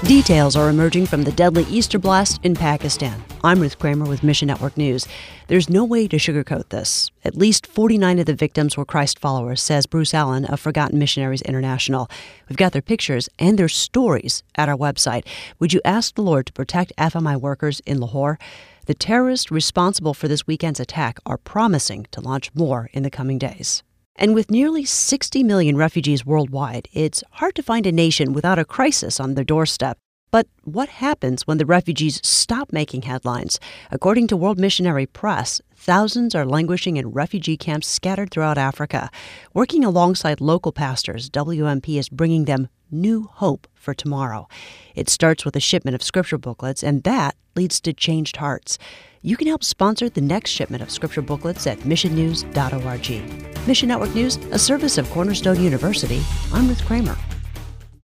Details are emerging from the deadly Easter blast in Pakistan. I'm Ruth Kramer with Mission Network News. There's no way to sugarcoat this. At least 49 of the victims were Christ followers, says Bruce Allen of Forgotten Missionaries International. We've got their pictures and their stories at our website. Would you ask the Lord to protect FMI workers in Lahore? The terrorists responsible for this weekend's attack are promising to launch more in the coming days. And with nearly 60 million refugees worldwide, it's hard to find a nation without a crisis on their doorstep. But what happens when the refugees stop making headlines? According to World Missionary Press, thousands are languishing in refugee camps scattered throughout Africa. Working alongside local pastors, WMP is bringing them new hope for tomorrow. It starts with a shipment of scripture booklets, and that leads to changed hearts. You can help sponsor the next shipment of scripture booklets at missionnews.org. Mission Network News, a service of Cornerstone University. I'm Ruth Kramer.